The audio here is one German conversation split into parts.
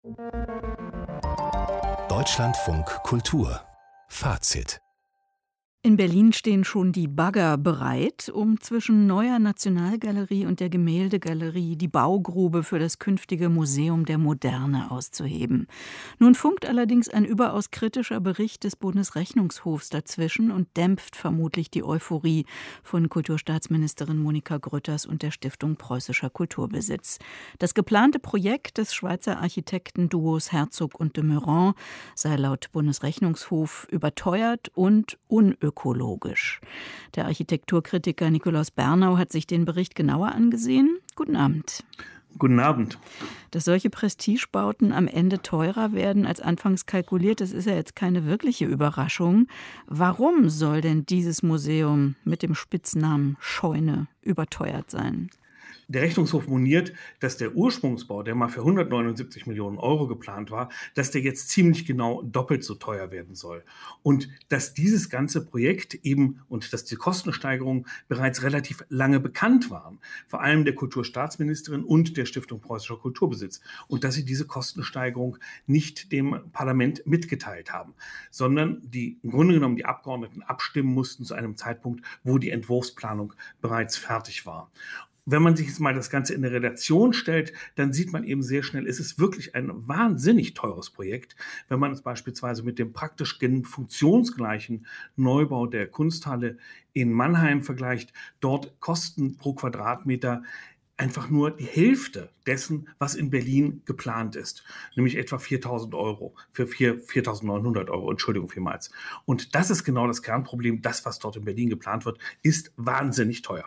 Deutschlandfunk Kultur Fazit. In Berlin stehen schon die Bagger bereit, um zwischen Neuer Nationalgalerie und der Gemäldegalerie die Baugrube für das künftige Museum der Moderne auszuheben. Nun funkt allerdings ein überaus kritischer Bericht des Bundesrechnungshofs dazwischen und dämpft vermutlich die Euphorie von Kulturstaatsministerin Monika Grütters und der Stiftung Preußischer Kulturbesitz. Das geplante Projekt des Schweizer Architektenduos Herzog und de Meuron sei laut Bundesrechnungshof überteuert und unökologisch. Der Architekturkritiker Nikolaus Bernau hat sich den Bericht genauer angesehen. Guten Abend. Guten Abend. Dass solche Prestigebauten am Ende teurer werden als anfangs kalkuliert, das ist ja jetzt keine wirkliche Überraschung. Warum soll denn dieses Museum mit dem Spitznamen Scheune überteuert sein? Der Rechnungshof moniert, dass der Ursprungsbau, der mal für 179 Millionen Euro geplant war, dass der jetzt ziemlich genau doppelt so teuer werden soll. Und dass dieses ganze Projekt eben und dass die Kostensteigerungen bereits relativ lange bekannt waren, vor allem der Kulturstaatsministerin und der Stiftung Preußischer Kulturbesitz. Und dass sie diese Kostensteigerung nicht dem Parlament mitgeteilt haben, sondern im Grunde genommen die Abgeordneten abstimmen mussten zu einem Zeitpunkt, wo die Entwurfsplanung bereits fertig war. Wenn man sich jetzt mal das Ganze in der Relation stellt, dann sieht man eben sehr schnell, es ist wirklich ein wahnsinnig teures Projekt. Wenn man es beispielsweise mit dem praktisch funktionsgleichen Neubau der Kunsthalle in Mannheim vergleicht, dort kosten pro Quadratmeter einfach nur die Hälfte dessen, was in Berlin geplant ist, nämlich etwa 4.000 Euro, für 4.900 Euro, Entschuldigung vielmals. Und das ist genau das Kernproblem, das, was dort in Berlin geplant wird, ist wahnsinnig teuer.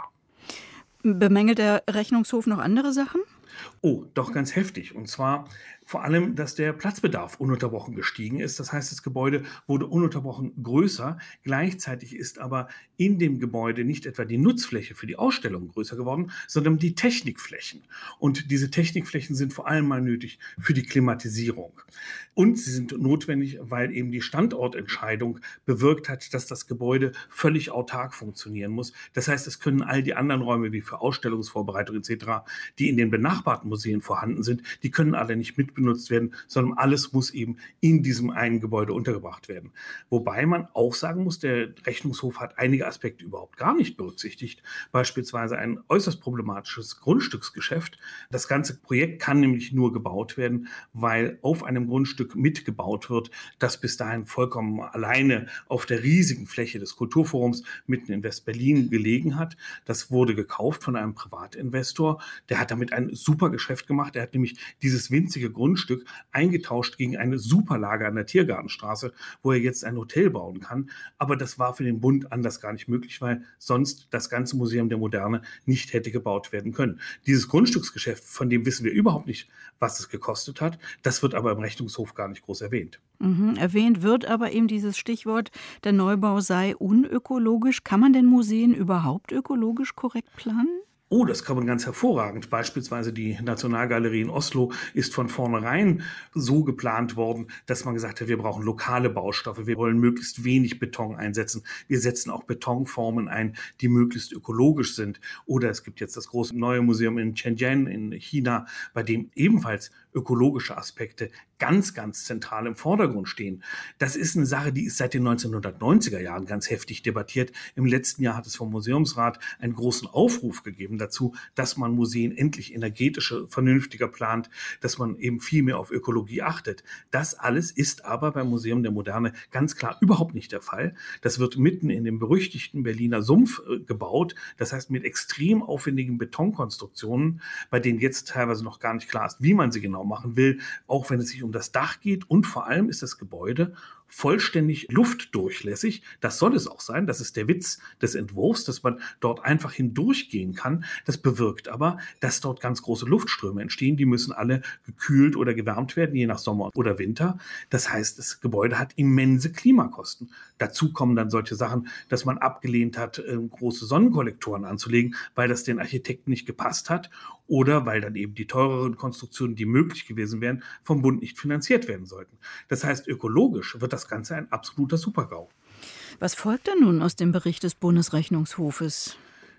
Bemängelt der Rechnungshof noch andere Sachen? Oh, doch ganz heftig. Und zwar vor allem, dass der Platzbedarf ununterbrochen gestiegen ist. Das heißt, das Gebäude wurde ununterbrochen größer. Gleichzeitig ist aber in dem Gebäude nicht etwa die Nutzfläche für die Ausstellung größer geworden, sondern die Technikflächen. Und diese Technikflächen sind vor allem mal nötig für die Klimatisierung. Und sie sind notwendig, weil eben die Standortentscheidung bewirkt hat, dass das Gebäude völlig autark funktionieren muss. Das heißt, es können all die anderen Räume wie für Ausstellungsvorbereitung etc., die in den benachbarten Museen vorhanden sind, die können alle nicht mitbenutzt werden, sondern alles muss eben in diesem einen Gebäude untergebracht werden. Wobei man auch sagen muss, der Rechnungshof hat einige Aspekte überhaupt gar nicht berücksichtigt. Beispielsweise ein äußerst problematisches Grundstücksgeschäft. Das ganze Projekt kann nämlich nur gebaut werden, weil auf einem Grundstück mitgebaut wird, das bis dahin vollkommen alleine auf der riesigen Fläche des Kulturforums mitten in West-Berlin gelegen hat. Das wurde gekauft von einem Privatinvestor. Der hat damit ein super Geschäft gemacht. Er hat nämlich dieses winzige Grundstück eingetauscht gegen eine Superlage an der Tiergartenstraße, wo er jetzt ein Hotel bauen kann. Aber das war für den Bund anders gar nicht möglich, weil sonst das ganze Museum der Moderne nicht hätte gebaut werden können. Dieses Grundstücksgeschäft, von dem wissen wir überhaupt nicht, was es gekostet hat. Das wird aber im Rechnungshof gar nicht groß erwähnt. Erwähnt wird aber eben dieses Stichwort, der Neubau sei unökologisch. Kann man denn Museen überhaupt ökologisch korrekt planen? Oh, das kann man ganz hervorragend. Beispielsweise die Nationalgalerie in Oslo ist von vornherein so geplant worden, dass man gesagt hat, wir brauchen lokale Baustoffe, wir wollen möglichst wenig Beton einsetzen. Wir setzen auch Betonformen ein, die möglichst ökologisch sind. Oder es gibt jetzt das große neue Museum in Shenzhen in China, bei dem ebenfalls ökologische Aspekte ganz, ganz zentral im Vordergrund stehen. Das ist eine Sache, die ist seit den 1990er Jahren ganz heftig debattiert. Im letzten Jahr hat es vom Museumsrat einen großen Aufruf gegeben dazu, dass man Museen endlich energetischer, vernünftiger plant, dass man eben viel mehr auf Ökologie achtet. Das alles ist aber beim Museum der Moderne ganz klar überhaupt nicht der Fall. Das wird mitten in dem berüchtigten Berliner Sumpf gebaut. Das heißt mit extrem aufwendigen Betonkonstruktionen, bei denen jetzt teilweise noch gar nicht klar ist, wie man sie genau machen will, auch wenn es sich um das Dach geht. Und vor allem ist das Gebäude vollständig luftdurchlässig. Das soll es auch sein. Das ist der Witz des Entwurfs, dass man dort einfach hindurchgehen kann. Das bewirkt aber, dass dort ganz große Luftströme entstehen. Die müssen alle gekühlt oder gewärmt werden, je nach Sommer oder Winter. Das heißt, das Gebäude hat immense Klimakosten. Dazu kommen dann solche Sachen, dass man abgelehnt hat, große Sonnenkollektoren anzulegen, weil das den Architekten nicht gepasst hat oder weil dann eben die teureren Konstruktionen, die möglich gewesen wären, vom Bund nicht finanziert werden sollten. Das heißt, ökologisch wird das Ganze ein absoluter Super-GAU. Was folgt denn nun aus dem Bericht des Bundesrechnungshofes?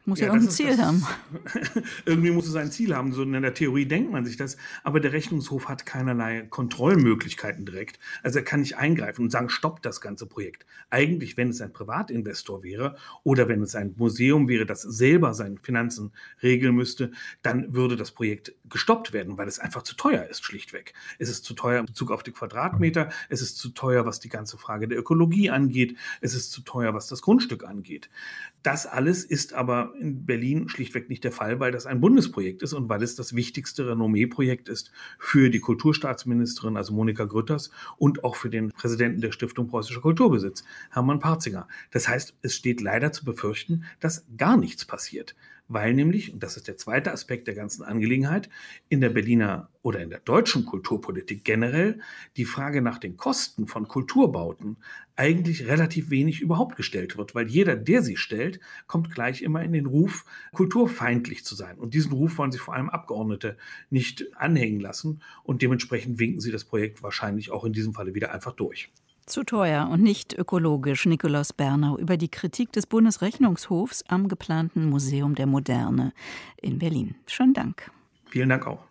Muss ja irgendein Ziel haben. Irgendwie muss es ein Ziel haben. So in der Theorie denkt man sich das. Aber der Rechnungshof hat keinerlei Kontrollmöglichkeiten direkt. Also er kann nicht eingreifen und sagen, stoppt das ganze Projekt. Eigentlich, wenn es ein Privatinvestor wäre oder wenn es ein Museum wäre, das selber seine Finanzen regeln müsste, dann würde das Projekt gestoppt werden, weil es einfach zu teuer ist, schlichtweg. Es ist zu teuer in Bezug auf die Quadratmeter. Es ist zu teuer, was die ganze Frage der Ökologie angeht. Es ist zu teuer, was das Grundstück angeht. Das alles ist aber in Berlin schlichtweg nicht der Fall, weil das ein Bundesprojekt ist und weil es das wichtigste Renommee-Projekt ist für die Kulturstaatsministerin, also Monika Grütters, und auch für den Präsidenten der Stiftung Preußischer Kulturbesitz, Hermann Parzinger. Das heißt, es steht leider zu befürchten, dass gar nichts passiert. Weil nämlich, und das ist der zweite Aspekt der ganzen Angelegenheit, in der Berliner oder in der deutschen Kulturpolitik generell die Frage nach den Kosten von Kulturbauten eigentlich relativ wenig überhaupt gestellt wird, weil jeder, der sie stellt, kommt gleich immer in den Ruf, kulturfeindlich zu sein. Und diesen Ruf wollen sich vor allem Abgeordnete nicht anhängen lassen und dementsprechend winken sie das Projekt wahrscheinlich auch in diesem Falle wieder einfach durch. Zu teuer und nicht ökologisch. Nikolaus Bernau über die Kritik des Bundesrechnungshofs am geplanten Museum der Moderne in Berlin. Schönen Dank. Vielen Dank auch.